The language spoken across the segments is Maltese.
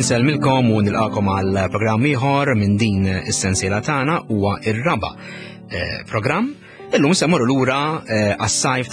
Inselmilkom u nilqakom għal programm ieħor minn din is-sensiela tagħna huwa ir-raba' programm. Illum se mmorru lura għas-sajf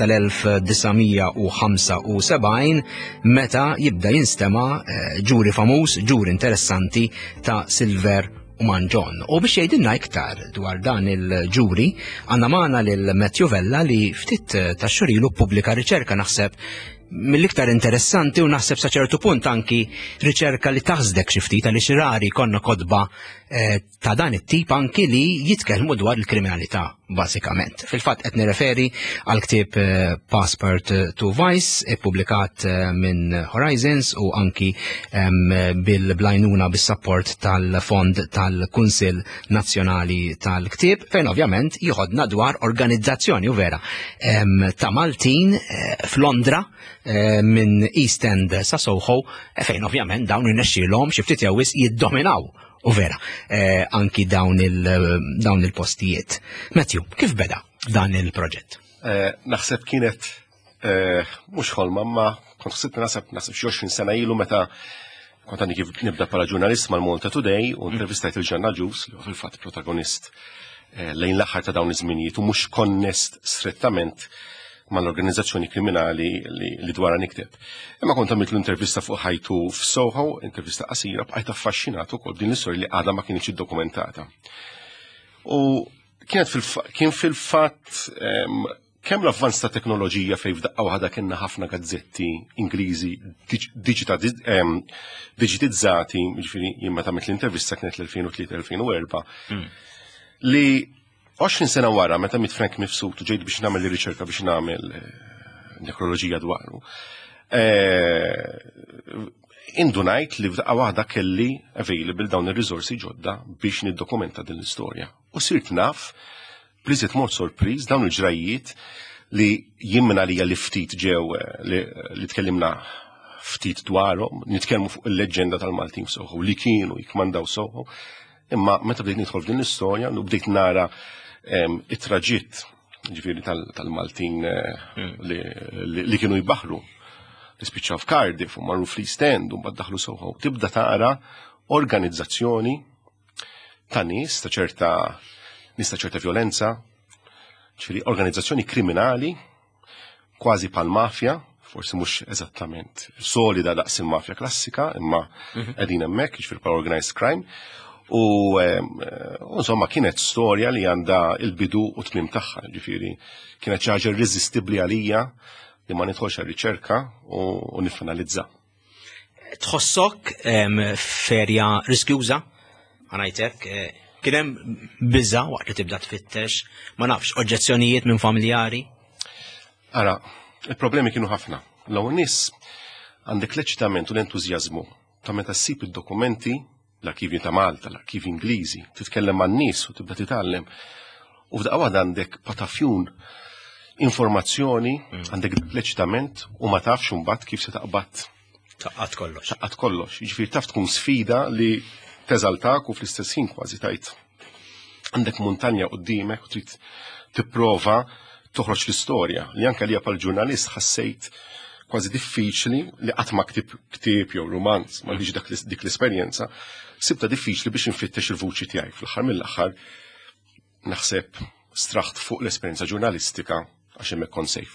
tal-1975 meta jibda jinstema' ġuri famuż, ġuri interessanti ta' Silver u Manġon. U biex jgħidilna iktar dwar dan il-ġuri għandna magħna lil Matthew Vella li ftit ta' xurilu ppubblika riċerka naħseb mill-iktar interessanti u naħseb sa ċertu punt anki riċerka li taħsdek xi ftit għaliex rari konna kodba ta' dan it-tip anki li jitkellmu dwar il-kriminalità bażikament. Fil-fatt qed nirreferi għal ktieb Passport to Vice ippubblikat minn Horizons u anki bil-blajnuna bis-sapport tal-Fond tal-Kunsill Nazzjonali tal-Ktieb fejn ovvjament jieħodna dwar organizzazzjoni u vera ta' Maltin f'Londra minn East End sa Soho fejn ovvjament dawn irnexxielhom xi ftit jew jiddominaw u vera anki dawn il-postijiet. Matthew, kif beda dan il-proġett? Naħseb kienet mhux ħolma ma kont ħsibt naħseb xi 20 sena ilu meta kont għandi kif nibda bħala ġurnalist mal-Malta Today u intervistajt il-Ġanna Ġus li huwa fil-fatt protagonist lejn l-aħħar ta' dawn iż-żminijiet u mhux konnest strettament mal-organizzazzjoni kriminali li dwarha nikteb. Imma kont għamilt l-intervista fuq ħajtu f'Soho, intervista qasira bqajt affaxxinat ukoll din l-istorja li għadha ma kienx iddokumentata. U kien fil-fatt kemm l-avvanz ta' teknoloġija fejn f'daqqa waħda kienna ħafna gazzetti Ingliżi diġitizzati, jiġifieri jien meta għamilt l-intervista kienet l-2003-2004, li 20 sena wara, meta mit Frank Mifsud u ġejt biex nagħmel riċerka biex nagħmel nekroloġija dwaru. Indunajt li f'daqqa waħda kelli available dawn ir-riżorsi ġodda biex niddokumenta din l-istorja. U sirt naf, bliżiet mod sorpriż dawn il-ġrajiet li jimmen għalija li ftit ġew li tkellimna ftit dwarhom, nitkellmu fuq il-leġġenda tal-Maltin Soho li kienu jikmandaw Soho. Imma meta bdejt nidħol f'din l-istorja u bdejt nara it-traġitt ġifieri tal-Maltin li kienu jbaħru li spiċċaw f'Cardiff u marru fl-East End u mbagħad daħlu Soho. Tibda tara organizzazzjoni ta' nies ta' ċerta violenza, ġifieri organizzazzjoni kriminali kważi bħal-mafja, forsi mhux eżattament solida daqs il-mafja klassika, imma qegħdin hemmhekk ġifieri bħal organized crime. U insomma kienet storja li għandha il-bidu u tmiem tagħha, ġifieri kienet xi ħaġa irreżistibbli għalija li ma nidħolx għar-riċerka u niffinalizza. Tħossok ferja riskjuża ngħidlek kien hemm biża' waqt li tibda tfittex, ma nafx oġġezzjonijiet minn familjari? Ara, il-problemi kienu ħafna. L-ewwel nies għandek l-eċitament u l-entużjażmu ta' meta ssib id-dokumenti l-arkivji ta' Malta, l-arkivji Ingliżi, titkellem man nies u tibda titgħallem. U f'daqqa waħda għandek patafjun informazzjoni, għandek l-eċitament u ma tafx imbagħad kif se taqbad. Taqqat kollox. Taqqat kollox. Jiġifieri taf tkun sfida li teżaltak u fl-istess ħin kważi tajt. Għandek muntanja quddiemek u trid tipprova toħroġ l-istorja li anke lija bħal-ġurnalist ħassejt kważi diffiċli li qatt ma ktieb jew romanz ma liġ dik l-esperjenza, sibta diffiċli biex infittex il-vuċi tiegħi. Fl-aħħar mill-aħħar naħseb straħt fuq l-esperjenza ġurnalistika għax hemmhekk kont sejf.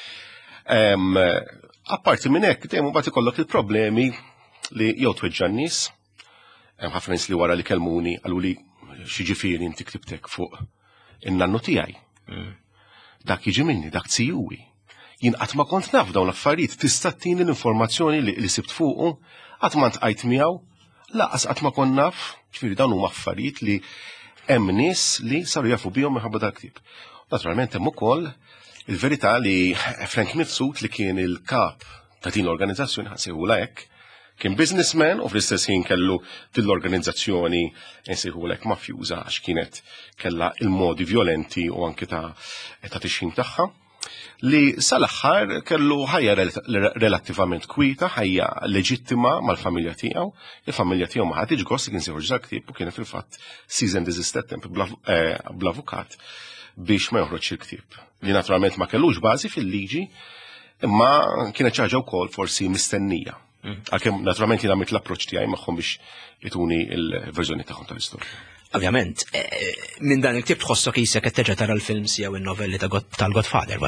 Apparti minn hekk dejjem mbagħad ikollok il-problemi li jew tweġġa' n-nies, hemm ħafna nies li wara li kellmuni qalu li xi ġifieri inti ktibtek fuq in-nannu tiegħi. Dak jiġi minni, dak tijuwi. Jien qatt ma kont naf dawn l-affarijiet, tista' tini l-informazzjoni li sibt fuqu, qatt ma ntqajt miegħu, laqas qatt ma kont naf, ġifieri dawn huma affarijiet li hemm nies li saru jafu bihom minħabba dak ktieb. Naturalment hemm ukoll il-verità li Frank Mifsud li kien il-kap ta' din l-organizzazzjoni ħansejħula hekk, kien businessman u fl-istess ħin kellu din l-organizzazzjoni nsejħula hekk mafjuża għax kienet kellha il-modi violenti u anke ta' tixħim tagħha. Li sal-aħħar kellu ħajja relattivament kwita, ħajja leġittima mal-familja tiegħu. Il-familja tiegħu ma ħadx gost kien seħħu ġal-ktieb u kien fil-fatt season desisted bl-avukat biex ma joħroġ il-ktieb. Li naturalment ma kellux bażi fil-liġi, imma kienet ċaġa wkoll forsi mistennija. Għalkemm naturalment jien għamilt l-approċċ tiegħi magħhom biex ituni l-verżjoni tagħhom tal-istorja. Ovvjament, minn dan il-ktib tħossok jisek qed terġa' tara l-films jew in-novelli tal-Godfather,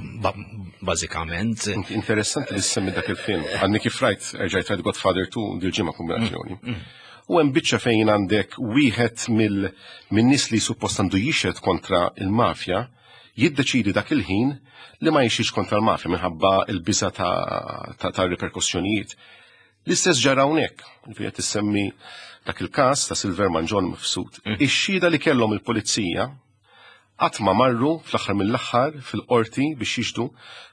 bażikament. Interessanti li semmi dak il-film. Għadni kif rajt rġajt rajt Godfather 2 dil-ġimgħa kombinazzjoni. U hemm biċċa fejn għandek wieħed min-nies li suppost għandu jixed kontra il-mafja jiddeċidi dak il-ħin li ma jixiex kontra l-mafja minħabba l-biża ta' riperkussjonijiet. L-istess ġara hawnhekk, qed tissemmi dak il-każ ta' Silverman John mifsud. Ix-xhieda li kellhom il-pulizija qatt ma marru fl-aħħar mill-aħħar fil-qorti biex jixdu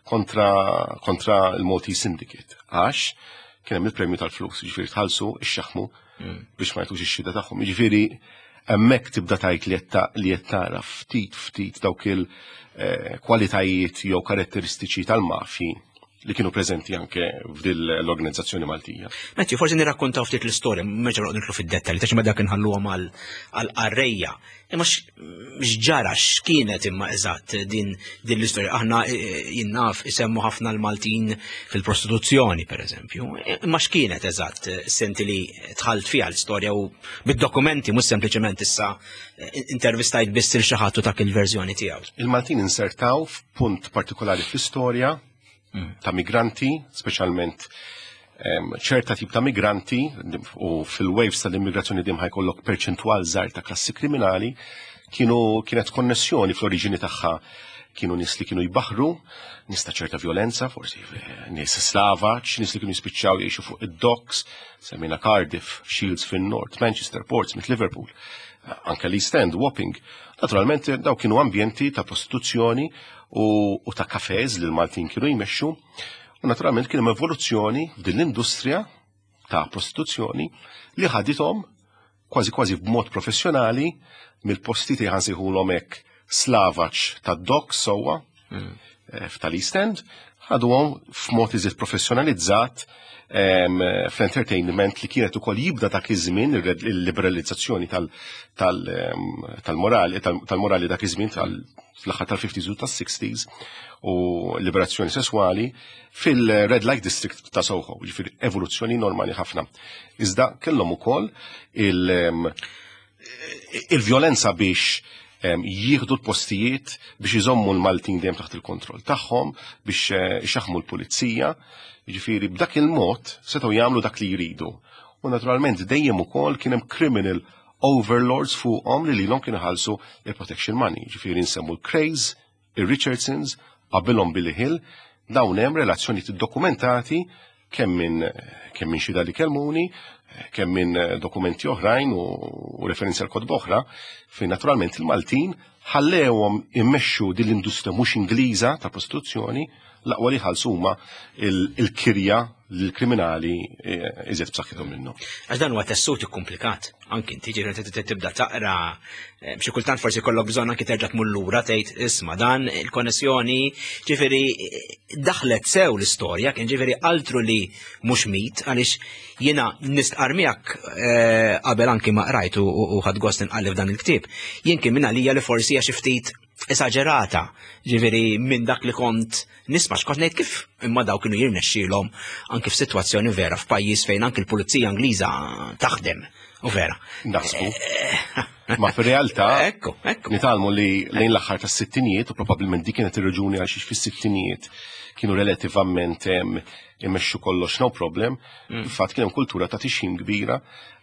kontra il-Maltese Syndicate. Għax kien hemm il-premju tal-flus, jiġifieri tħallsu x-xaħmu biex ma jagħtux ix-xhieda tagħhom. Jiġifieri hemmhekk tibda tgħid li qed tara ftit dawk il-kwalitajiet jew karatteristiċi tal-mafji li kienu preżenti anke f'dil l-organizzazzjoni Maltija. Matthew, forsi nirrakkontaw ftit l-istorja, meġa nitlu fid-dettalji, ta' ma dak inħalluhom għall-qarrejja. Imma x'ġara x'kienet imma eżatt din l-istorja. Aħna jinnaf isemmu ħafna l-Maltin fil-prostituzzjoni, pereżempju. Imma x'kienet eżatt senti li tħalt fiha l-istorja u bid-dokumenti mhux sempliċement issa intervistajt biss il xi ħadd dak il-verżjoni tiegħu. Il-Maltin insertaw f'punt partikolari fl-istorja ta' migranti, speċjalment ċerta tip ta' migranti u fil-waves tal-immigrazzjoni dim ħajkollok perċentwal żgħar ta' klassi kriminali kienet konnessjoni fl-oriġini tagħha kienu nies li kienu jbaħru, nies ta' ċerta violenza, forsi nies slavaġ, nies li kienu jispiċċaw jgħixu fuq id-docks, semmina Cardiff, Shields fin-Nord, Manchester, Portsmouth, Liverpool, anke l-East End, Wapping. Naturalment daw kienu ambjenti ta' prostituzzjoni u ta' kafez li l-Maltin kienu jmexxu, u naturalment kien hemm evoluzzjoni f'din l-industrija ta' prostituzzjoni li ħadithom kważi b'mod professjonali mill-postiti ħansejħulhom hekk slavaġ tad-docks sewwa f'tal-East End, ħaduhom f'mod iżid professjonalizzat fl-entertainment li kienet ukoll jibda dak iż-żmien il-liberalizzazzjoni tal-morali dak iż-żmien fl-aħħar tal-50s u tas-60s u liberazzjoni sesswali fil-Red Light District ta' Soho, ġifieri evoluzzjoni normali ħafna. Iżda kellhom ukoll il-vjolenza biex jieħdu l-postijiet biex iżommu l-Maltin dejjem taħt il-kontroll tagħhom biex ixaħmu l-pulizija. Jiġifieri b'dak il-mod setgħu jagħmlu dak li jridu. U naturalment dejjem ukoll kien hemm criminal overlords fuqhom li lilhom kienu ħallsu il-protection money. Jiġifieri nsemmu l-Crays, ir-Richardsons, qabilhom Billy Hill, dawn hemm relazzjonijiet iddokumentati kemm minn xhieda li kelmuni, kemm minn dokumenti oħrajn u referenzi għal kodba oħra, fejn naturalment il-Maltin ħallewhom immexxu din l-industrija mhux Ingliża ta' prostituzzjoni l-aqwa li ħalsu huma il-kirja l-kriminali iżjed b'saħħithom minnhom. Għax dan huwa tessut ikkumplikat. Anki inti tibda taqra xi kultant forsi jkollok bżonn anki terġa' tmur lura tgħid isma' dan il-konnessjoni ġifieri daħlet sew l-istorja kien ġifieri altru li mhux mit għaliex jiena nistqar miegħek qabel anki ma qrajt u ħadd gost inqallef dan il-ktieb. Jien kien minn għalija li forsi hija xi ftit esagerata, ġifieri minn dak li kont nisma' x'kont ngħid kif imma daw kienu jirnexxielhom anke f'sitwazzjoni vera f'pajjiż fejn anke l-Pulizija Ingliża taħdem u vera. Naħsbu. Ma fir-realtà nitalmu li lejn l-aħħar tas-sittinijiet u probabbilment dik kienet ir-raġuni għal xiex fis-sittinijiet kienu relattivament imexxu kollox no problem. Infatti kien hemm kultura ta' tixjim kbira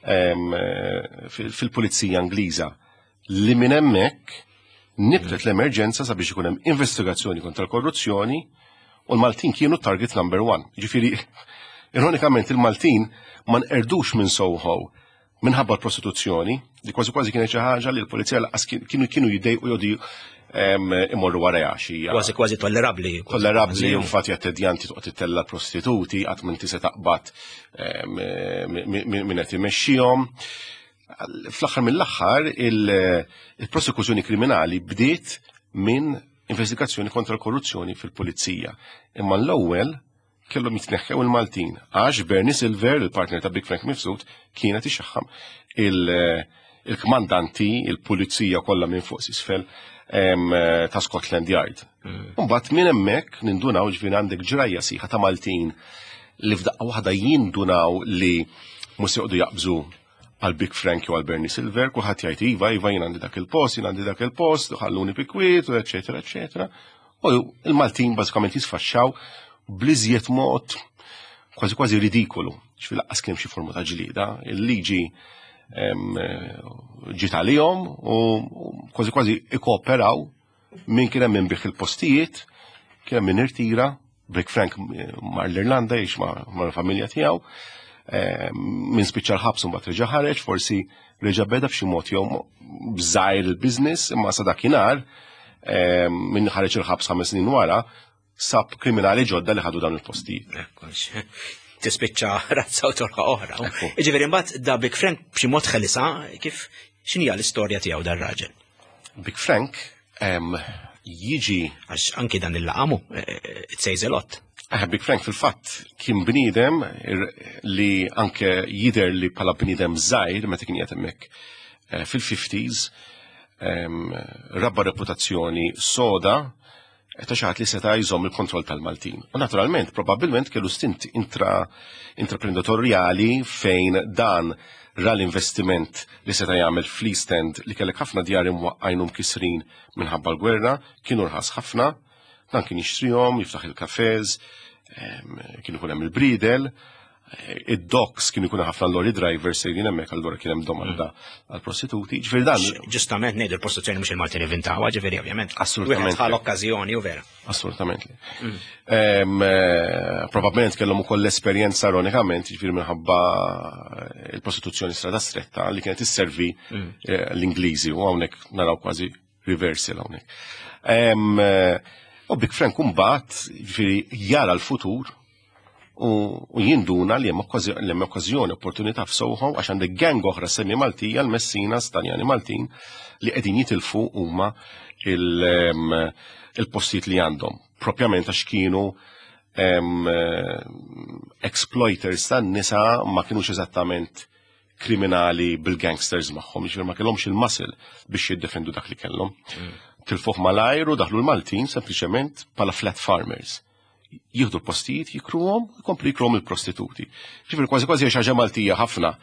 fil-Pulizija Ingliża li minn hemmhekk nibdet l-emerġenza sabiex ikun hemm investigazzjoni kontra l-korruzzjoni u l-Maltin kienu target number 1. Ġifieri, ironikament il-Maltin ma nqerdux minn Soho minħabba l-prostituzzjoni, li kważi kienet xi ħaġa li l-pulizija laqas kienu jiddejqu jodi imorru warajha xi. Kważi tollerabbli. Tollerabbli u fatt jattedjanti toqgħod titella prostituti qatt m'inti se taqbad min qed imexxihom. Fl-aħħar mill-aħħar il-prosekuzzjoni kriminali bdiet minn investigazzjoni kontra l-korruzzjoni fil-pulizija. Imma l-ewwel kellhom jitneħħew il-Maltin għax Bernie Silver, il-partner ta' Big Frank Mifsud, kienet ixaħħam il-kmandanti, il-pulizija kollha minn fuq s'isfel ta' Scotland Yard. Mbagħad minn hemmhekk nindunaw ġifieri għandek ġrajja sieħa ta' Maltin li f'daqqa waħda jindunaw li mhux joqdu jaqbżu għal Big Frank u għal Bernie Silver, kulħadd jgħid iva jien għandi dak il-post, jien għandi dak il-post, ħalluni pikwiet, u eċetera, eċetera. U il-Maltin bażikament jisfaxxaw bliżjed mod kważi ridikolu. Ġifi laqqas kien xi forma ta' ġlieda, il-liġi ġiet għalihom u kważi ikkooperaw min kien hemm minbih il-postijiet, kien hemm min irtira, Big Frank mar l-Irlanda jgħix mal-familja tiegħu, min spiċċa l-ħabs mbagħad reġa' ħareġ, forsi reġa' beda f'xi mod jew bżgħir il-business, imma sa dakinhar min ħareġ il-ħabs 5 snin wara sab kriminali ġodda li ħadu dawn il-postijiet. Tispiċċa razza u torqa oħra. Ġifieri mbagħad da Big Frank b'xi mod ħelisa kif x'inhi l-istorja tiegħu dar-raġel. Big Frank jiġi għax anki dan il-laqamu it says a lot. Big Frank fil-fatt kien bniedem li anke jider li bħala bniedem żgħir meta kien qiegħed hemmhekk fil-50s rabba reputazzjoni soda ta' xi ħadd li seta' jżomm il-kontroll tal-Maltin. U naturalment probabbilment kellu stint intraprenditorjali fejn dan ra l-investiment li seta' jagħmel fl-East End li kellek ħafna djar imwaqqajnhom kisrin minħabba l-gwerra, kienu rħas ħafna, dan kien jixtrihom, jiftaħ il-kafez, kienu jkun hemm il-bridel, id-docks kienu jkunu ħafna lorry drivers sejrin hemmhekk allura kien hemm domanda għall prostituti. Ġifieri dan. Ġustament ngħidu l-prostituzzjoni mhux il-Maltin inventawha, ġifieri ovvjament. Assolutament. Bħal okkażjoni u vera. Assolutament. Probabbilment kellhom ukoll l-esperjenza ironikament ġifieri minħabba il-prostituzzjoni strada stretta li kienet isservi l-Ingliżi u hawnhekk naraw kważi reversal hawnhekk. U Big Frank mbagħad ġifieri jara l-futur u jinduna li hemm okkażjoni, opportunità f'Soho għax għandek gang oħra semmi Maltija, l-Messina, Staljani Maltin li qegħdin jitilfu huma il-postijiet li għandhom. Propjament għax kienu exploiters tan-nisa ma kienux eżattament kriminali bil-gangsters magħhom, ġifier ma kellhomx il-muscle biex jiddefendu dak li kellhom. Tilfuh malajr u daħlu l-Maltin sempliċement bħala flat farmers. Jieħdu l-postijiet, jikruhom, jkomplu jikruhom il-prostituti. Ġifieri kważi xi ħaġa Maltija ħafna,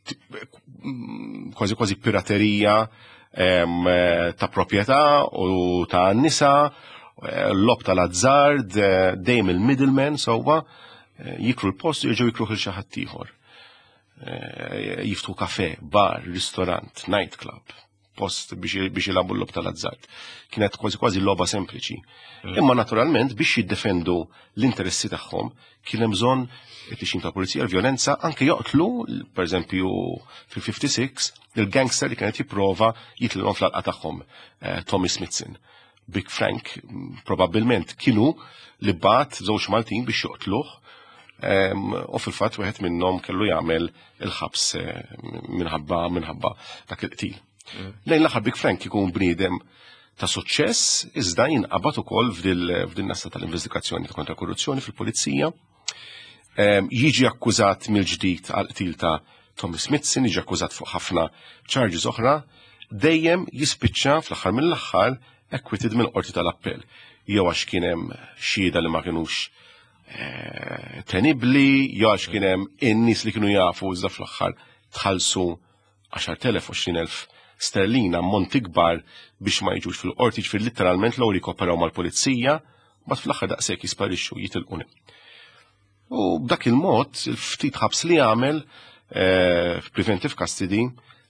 kważi piraterija ta' proprjetà u ta' nisa, l-lob tal-azzard, dejjem il-middleman sewwa jikru l-post u jerġgħu jikruh il xi ħadd ieħor. Jiftu kafe, bar, ristorant, night club, post biex jilabu l-lob tal-azzard. Kienet kważi logħba sempliċi. Imma naturalment biex jiddefendu l-interessi tagħhom kien hemm bżonn it-tixin tal-pulizija l-vjolenza anke joqtlu, pereżempju fil-56, il-gangster li kienet jipprova jitlilhom fl-alqa tagħhom, Tommy Smithson. Big Frank probabbilment kienu li bat żewġ Maltin biex joqtluh u fil-fatt wieħed minnhom kellu jagħmel il-ħabs minħabba dak il-qtil. Lejn l-aħħar Big Frank ikun bniedem ta' suċċess iżda jinqabad ukoll f'din nasta tal-investigazzjoni ta' kontra korruzzjoni fil-pulizija. Jiġi akkużat mill-ġdid għal qtil ta' Tommy Smithson, jiġi akkużat fuq ħafna charges oħra, dejjem jispiċċa fl-aħħar mill-aħħar acquitted mill-qorti tal-appell. Jew għax kien hemm xhieda li ma kinux tenibli, jew għax kien hemm in-nies li kienu jafu iżda fl-aħħar tħallsu 10,000 u 20,000 sterlina ammonti kbar biex ma jiġux fil-qorti ġifier literalment l jikoperaw mal-pulizija, bad fl-aħħar daqshekk jisparixxu jitilqu. U b'dak il-mod, il-ftit ħabs li għamel preventive custody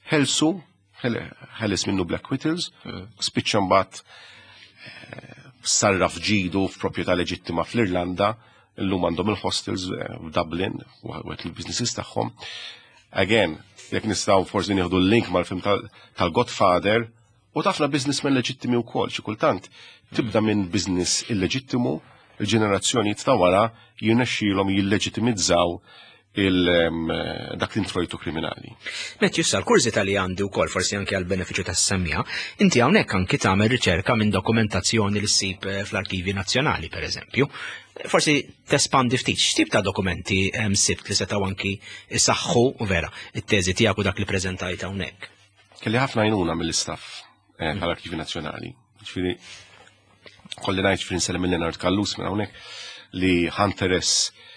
ħeles minnu Black Whittles, spiċċa mbagħad sarraf ġidu f'proprjetà leġittima fl-Irlanda, illum għandhom il-hostels f'Dublin, waqt il-businesses tagħhom. Again, jekk nistgħu forsi nieħdu l-link mal-film tal-Godfather, u tafna businessmen leġittimi wkoll xi kultant tibda minn business illeġittimu, il-ġenerazzjoni ta' wara jirnexxielhom jilleġitimizzaw dak l-introjtu kriminali. Met jussa l-kurzita li għandi wkoll forsi anke għal benefiċċju tas-semmija, inti hawnhekk anke tagħmel riċerka minn dokumentazzjoni li ssib fl-Arkivi Nazzjonali pereżempju. Forsi tespandi ftit x'tip ta' dokumenti sibt li setgħu anki isaħħu vera it-teżi tiegħek u dak li preżentajt hawnhekk. Kelli ħafna għajnuna mill-istaff tal-Arkivi Nazzjonali. Ġifieri kolli ngħid nsellem mill-Leonard Kallus minn hawnhekk li ħanteres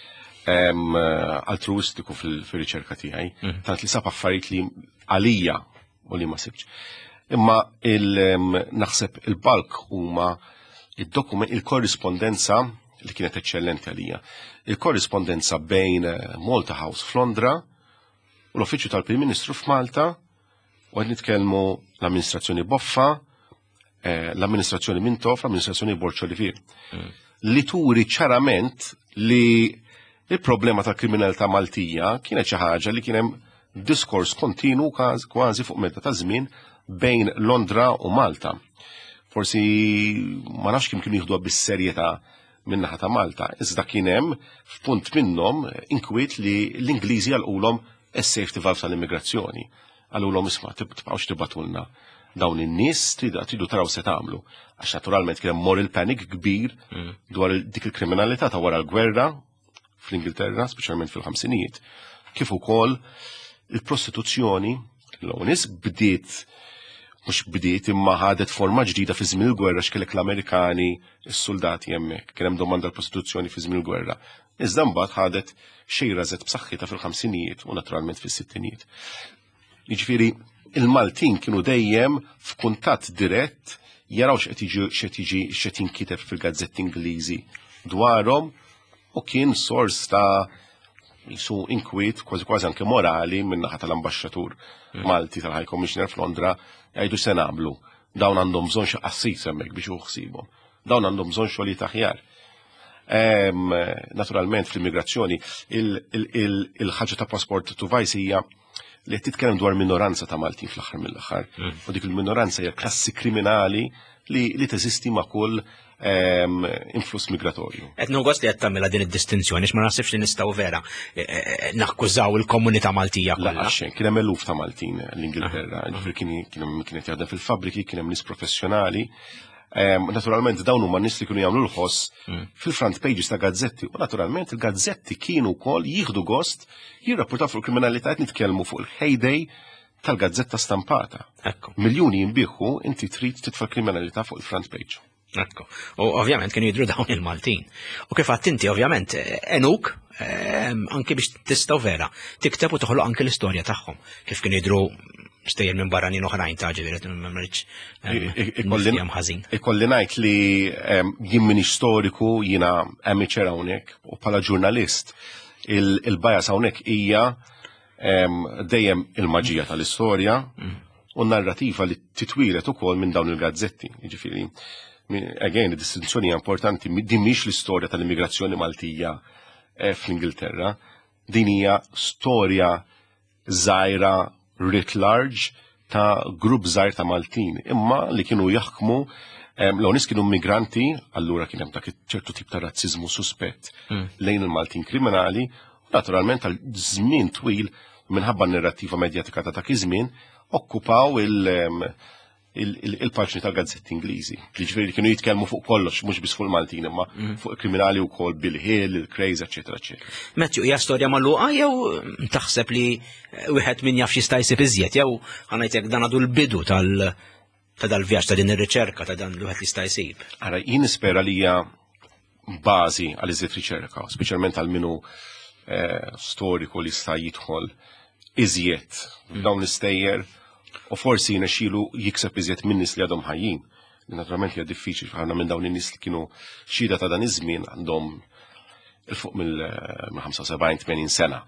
altruistiku fil-riċerka tiegħi, tant li sab affarijiet li għalija u li ma sibx. Imma naħseb il-balk huma il-korrispondenza li kienet eċċellenti għalija. Il-korrispondenza bejn Malta House f'Londra u l-Uffiċċju tal-Prim Ministru f'Malta u għed nitkellmu l-amministrazzjoni Boffa, l-amministrazzjoni Mintoff, l-amministrazzjoni Borċ Olivier. Li turi ċarament li il-problema ta' kriminalità Maltija kienet xi ħaġa li kien hemm diskors kontinu kważi fuq medda ta' żmien bejn Londra u Malta. Forsi ma nafx kemm kienu jieħduha bis-serjetà min-naħa ta' Malta, iżda kien hemm f'punt minnhom inkwiet li l-Ingliżi għalqulhom is-safety valve tal-immigrazzjoni. Għalqulhom isma' tibqgħux tibatulna dawn in-nies tridu taraw se tagħmlu. Għax naturalment kien hemm moral panic kbir dwar dik il-kriminalità ta' wara l-gwerra fl-Ingilterra, speċjalment fil-ħamsinijiet, kif ukoll il-prostituzzjoni l-onis bdiet imma ħadet forma ġdida fi żmien il-gwerra x'kellek l-Amerikani, is-soldati hemmhekk, kien hemm domanda l-prostituzzjoni fi żmien il-gwerra. Iżda mbagħad ħadet xejra żed b'saħħitha fil-ħamsinijiet u naturalment fis-sittinijiet. Jiġifieri il-Maltin kienu dejjem f'kuntatt dirett jaraw x'qed jinkiteb fil-gazzetti Ingliżi dwarhom u kien sors ta' jisu inkwiet kważi anke morali min-naħa tal-ambaxxatur Malti tal-High Commissioner f'Londra jgħidu se nagħmlu. Dawn għandhom bżonn xi qassis hemmhekk biex uħsibhom. Dawn għandhom bżonn xogħlijiet aħjar. Naturalment fl-immigrazzjoni il-ħaġa ta' pasport to vice hija li qed titkellem dwar minoranza ta' Maltin fl-aħħar mill-aħħar. U dik il-minoranza hija klassi kriminali li teżisti ma' kull influss migratorju. Qed nogos li qed tagħmilha din id-distinzjoni x'ma naħsibx li nistgħu vera nakkużaw il-komunità Maltija kollha. Kien hemm eluf ta' Maltin l-Ingilterra, kienet jaħdem fil-fabbriki, kien hemm nies professjonali. Naturalment dawn huma nies li kienu jagħmlu l-ħoss fil-front pages ta' gazzetti u naturalment il-gazzetti kienu wkoll jieħdu gost jirrapportaw fuq il-kriminalità qed nitkellmu fuq il-heyday tal-gazzetta stampata. Miljuni jinbieħu inti trid titfa' kriminalità fuq il-front page. Ekku. U ovvjament kienu jidru dawn il-Maltin. U kif għadt inti ovvjament enuk anke biex tistgħu vera tikteb u toħloq anke l-istorja tagħhom. Kif kienu jidru stejjer minn barranin oħrajn ta' ġifieri m'hemmx ħażin. Ikolli ngħid li jien m'iniex storiku jiena amateur hawnhekk u bħala ġurnalist il-bajas hawnhekk hija dejjem il-maġija tal-istorja u n-narrativa li titwilet ukoll minn dawn il-gazzetti. Jiġifieri again, id-distinzjoni importanti, din mhix l-istorja tal-immigrazzjoni Maltija fl-Ingilterra, din hija storja żgħira writ large ta' grupp żgħir ta' Maltin, imma li kienu jaħkmu l-nies kienu migranti, allura kien hemm dak ċertu tip ta' razziżmu suspett lejn il-Maltin kriminali, u naturalment għal żmien twil minħabba n-narrattiva medjatika ta' dak iż-żmien okkupaw il-paġni tal-gazzetti Ingliżi. Jiġifieri kienu jitkellmu fuq kollox, mhux biss fuq il-Maltin, imma fuq kriminali wkoll Bill Hill, il-Craze, eċetera, eċetera. Matthew, hija storja magħluqa jew taħseb li wieħed min jaf x'jista' jsib iżjed jew ħanajtek dan għadu l-bidu ta' dal-vjaġġ ta' din ir-riċerka ta' dan li wieħed jista' jsib. Ara jien nispera li hija bażi għal iżjed riċerka, speċjalment għal minnu storiku li jista' jidħol iżjed dawn l-istejjer u forsi jinexielu jikseb iżjed minn nies li għadhom ħajjin. Naturalment hija diffiċli ħafna minn dawn in-nies li kienu xhieda ta' dan iż-żmien għandhom il-fuq mill-75-80 sena.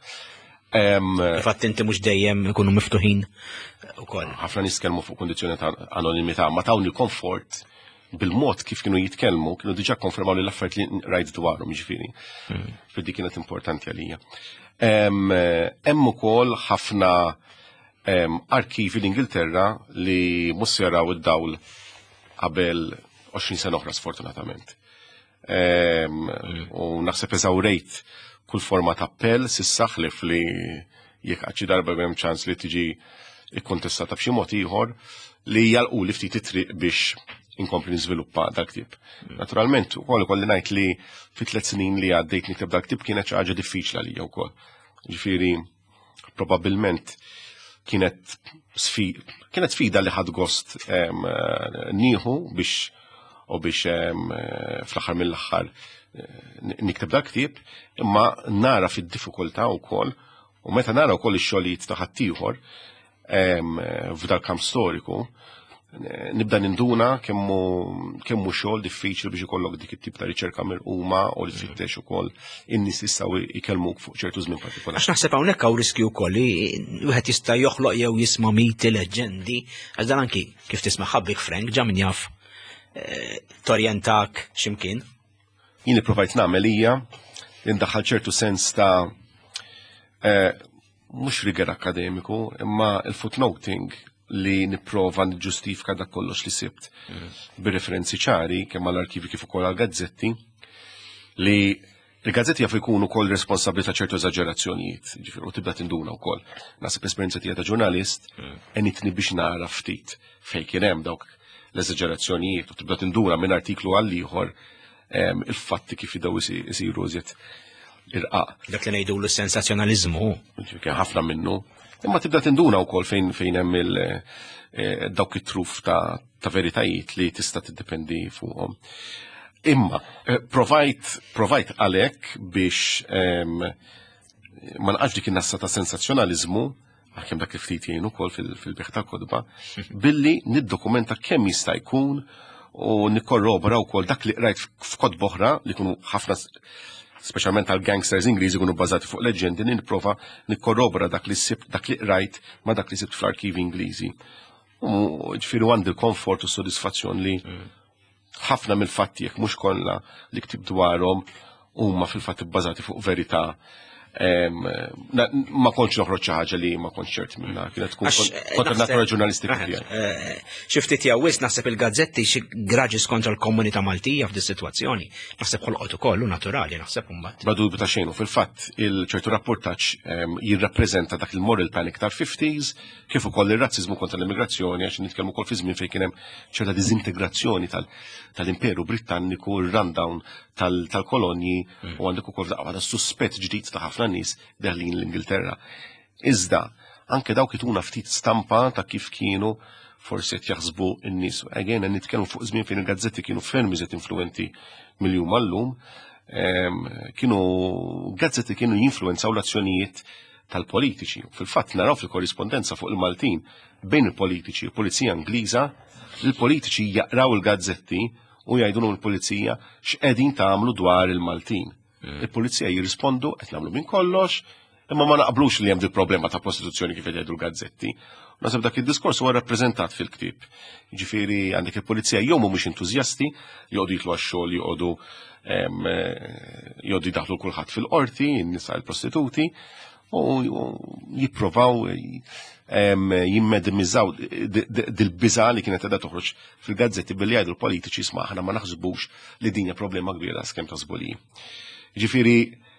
Fatt inti mhux dejjem ikunu miftuħin ukoll. Ħafna nies kellmu fuq kundizzjoni ta' anonimità, ma tawni komfort bil-mod kif kienu jitkellmu, kienu diġà konfermaw li l-affarijiet li rajt dwarhom jiġifieri. Fiddi kienet importanti għalija. Hemm ukoll ħafna arkivi l-Ingilterra li mhux jaraw id-dawl qabel 20 sena oħra sfortunatament. U naħseb eżawrejt kull forma ta' appell s'issa ħlef li jekk xi darba hemm ċans li tiġi ikkontestata b'xi mod ieħor li jalqu li ftit it-triq biex inkompli niżviluppa dak-ktieb. Naturalment ukoll ikolli ngħid li fi 3 snin li għaddejt nikteb dak-ktieb kienet xi ħaġa diffiċli għalija wkoll. Ġifieri probabbilment kienet sfida li ħadd gost nieħu biex fl-aħħar mill-aħħar nikteb dak ktieb, imma nara fid-diffikultà wkoll u meta nara wkoll ix-xogħlijiet ta' ħaddieħor f'dal kamp storiku, nibda ninduna kemmu xogħol diffiċli biex ikollok dik it-tip ta' riċerka mirquma u li tfittex ukoll in-nies jistgħu jkellmuk fuq ċertu żmien partikolari. Għax naħseb hawnhekk hawn riskju wkoll li wieħed jista' joħloq jew jisma' miti, leġendi, għax dan anki kif tisma' ħabbik Frank ġa min jaf torjentak x'imkien. Jien ipprovajt nagħmel hija li ndaħħal ċertu sens ta' mhux riger akademiku, imma il-footnoting li nipprova niġġustifika dak kollox li sibt bir-referenzi ċari kemm għall-arkivi kif ukoll għall-gazzetti li il-gazzetti jafu jkunu wkoll responsabbli ta' ċertu eżaġerazzjonijiet, ġifieri u tibda tinduna wkoll. Naħseb l-esperjenza tiegħi ta' ġurnalist enitni biex nara ftit fejn kien hemm dawk l-eżaġerazzjonijiet u tibda tinduna minn artiklu għal ieħor il-fatti kif jiddew isiru iżjed irqaq. Dak li ngħidulu s-sensazzjonaliżmu. Kien ħafna minnu. Imma tibda tinduna wkoll fejn hemm dawk it-truf ta' veritajiet li tista' tiddependi fuqhom. Imma provajt għalhekk biex ma nqax dik in-nassa ta' sensazzjonaliżmu għalkemm dak il-ftit jgħin ukoll fil-beħ tal-kodba billi niddokumenta kemm jista' jkun u nikkorrobora wkoll dak li qrajt f'kodba oħra li jkunu ħafna speċjalment għal gangsters Ingliżi jkunu bbażati fuq leġendi nipprova nikkorrobora dak li sibt dak li qrajt ma dak li sibt fl-arkivi Ingliżi. U ġifieri għandi l-komfort u s-sodisfazzjon li ħafna mill-fatti jekk mhux kollha li ktib dwarhom huma fil-fatt ibbażati fuq verità. Ma kontx noħroġ xi ħaġa li ma kontx ċert minnha, kienet tkun kontra natura ġurnalistika tiegħi. Xi ftit jew wis naħseb il-gazzetti xi graġis kontra l-komunità Maltija f'di sitwazzjoni. Naħseb ħolqot ukoll naturali naħseb imbagħad. Bla dubju ta' xejn u fil-fatt il-ċertu rapportaġġ jirrappreżenta dak il-moral panic tal-50s kif ukoll ir-razziżmu kontra l-immigrazzjoni għax nitkellmu wkoll fi żmien fejn kien hemm ċerta diżintegrazzjoni tal-Imperu Britanniku, ir-rundown tal-kolonji u għandek ukoll daqqa suspett ġdid ta' ħafna nies daħlin l-Ingilterra. Iżda, anke dawk ituna ftit stampa ta' kif kienu forsi qed jaħsbu n-nies. Again, nitkellmu fuq żmien fejn il-gazzetti kienu ferm iżjed influenti mill-jum għallum, gazzetti kienu jinfluenzaw l-azzjonijiet tal-politiċi. Fil-fatt naraw fil-korrispondenza fuq il-Maltin bejn il-politiċi u l-Pulizija Ingliża, il-politiċi jaqraw il-gazzetti u jgħidulhom il-Pulizija x'qegħdin tagħmlu dwar il-Maltin. Il-Pulizija jirrispondu qed nagħmlu minn kollox, imma ma naqblux li hemm di problema ta' prostituzzjoni kif qed jgħidu l-gazzetti. Naseb dak id-diskors huwa rappreżentat fil-ktieb. Jiġifieri għandek il-Pulizija jew mhumiex entużjasti, jgħodu jitlu għax-xogħol, jgħodu jdaħlu kulħadd fil-qorti, in-nisa l-prostituti, u jippruvaw jimmedimizzaw dil-biża li kienet qiegħda toħroġ fil-gazzetti billi jgħidu l-politiċi isma' aħna ma naħsbux li din hija problema kbira skemm ta' żboliji. Ġifieri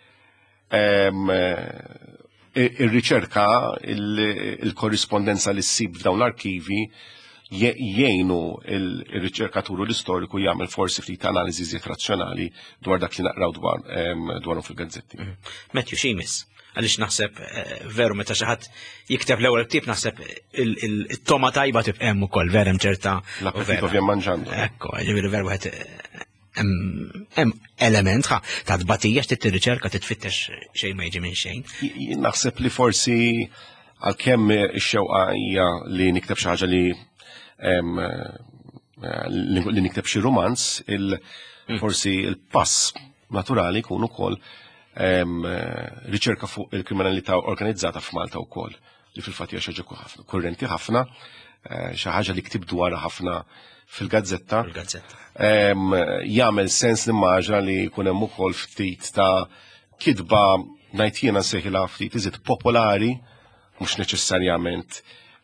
ir-riċerka, il-korrispondenza li ssib f'dawn l-arkivi jgħinu il-riċerkatur u l-istoriku jagħmel forsi ftit analiżi żied razzjonali dwar dak li naqraw dwarhom fil-gazzetti. Matthew Seamus, għaliex naħseb veru meta xi ħadd jikteb l-ewwel ktieb naħseb it-toma tajba tibqa' hemm ukoll verem ċerta. L-appetito vjen manġando. Ekku, ġifieri veru wieħed hemm element ta' tbatija x'tit tirriċerka titfittex xejn ma jiġi minn xejn. Naħseb li forsi għalkemm ix-xewqa hija li nikteb xi ħaġa li nikteb xi romanz, forsi il-pass naturali jkun ukoll riċerka fuq il-kriminalità organizzata f'Malta wkoll li fil-fatt hija xi ħaġa ħafna kurrenti ħafna, xi ħaġa li ktib dwarha ħafna fil-gazzetta. Jagħmel sens nimmaġna li jkun hemm ukoll ftit ta' kitba ngħid jiena nsejħilha ftit iżid popolari, mhux neċessarjament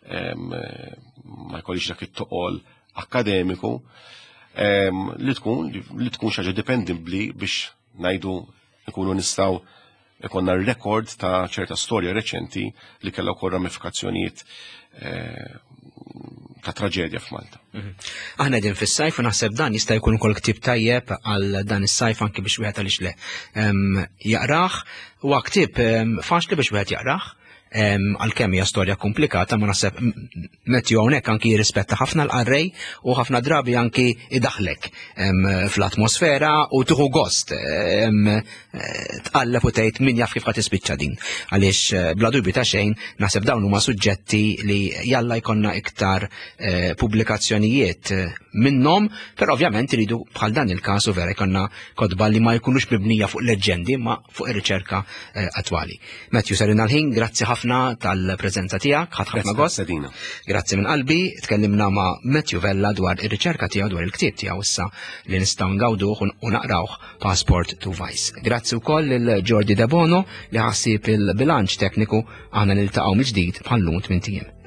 ma jkollix dak it-toqol akademiku, li tkun xi ħaġa dipendibbli biex ngħidu nkunu nistgħu ikonna rekord ta' ċerta storja reċenti li kellha wkoll ramifikazzjonijiet ta' traġedja f'Malta. Aħna din fis-sajf u naħseb dan jista' jkun ukoll ktieb tajjeb għal dan is-sajf anke biex wieħed għaliex le jaqrah huwa ktieb faċli biex wieħed jaqrah, għalkemm hija storja komplikata, ma naħseb Matthew hawnhekk anki jirrispetta ħafna l-qarrej u ħafna drabi anki idaħlek fl-atmosfera u tuħu gost tqalleb u tgħid min jaf kif ħad tispiċċa din. Għaliex bla dubju ta' xejn naħseb dawn huma suġġetti li jalla jkollna iktar pubblikazzjonijiet minnhom, però ovvjament iridu bħal dan il-każ u vera jkollna kodba li ma jkunux mibnija fuq leġendi ma fuq ir-riċerka attwali. Matthew sarina l-ħin, grazzi ħafna tal-preżenza tiegħek, ħadd ħafna gost. Grazzi minn qalbi, tkellimna ma' Matthew Vella dwar ir-riċerka tiegħu dwar il-ktieb tiegħu issa li nistgħu ngawduh u naqrawh Passport to Vice. Grazzi wkoll lil Jordi De Bono li ħassib il-bilanċ tekniku, aħna niltaqgħu mill-ġdid bħal lum 8 ijiem.